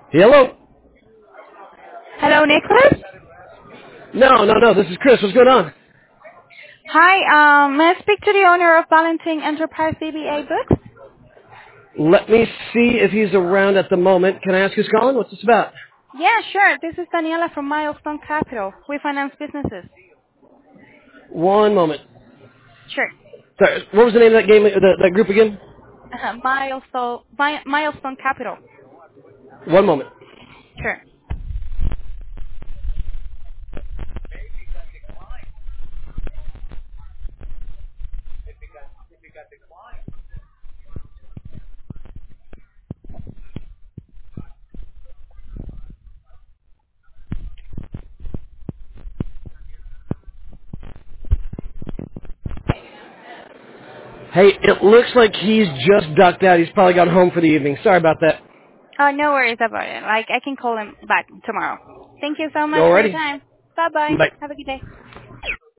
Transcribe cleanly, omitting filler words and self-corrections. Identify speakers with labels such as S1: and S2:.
S1: Hello?
S2: Hello, Nicholas?
S1: No. This is Chris. What's going on?
S2: Hi, may I speak to the owner of Balancing Enterprise DBA Books?
S1: Let me see if he's around at the moment. Can I ask who's calling? What's this about?
S2: Yeah, sure. This is Daniela from Milestone Capital. We finance businesses.
S1: One moment.
S2: Sure.
S1: Sorry, what was the name of that game, that group again?
S2: Milestone Capital.
S1: One moment.
S2: Sure.
S1: Hey, it looks like he's just ducked out. He's probably gone home for the evening. Sorry about that.
S2: No worries about it. I can call him back tomorrow. Thank you so much for your
S1: Alrighty.
S2: time. Bye-bye.
S1: Bye.
S2: Have a good day.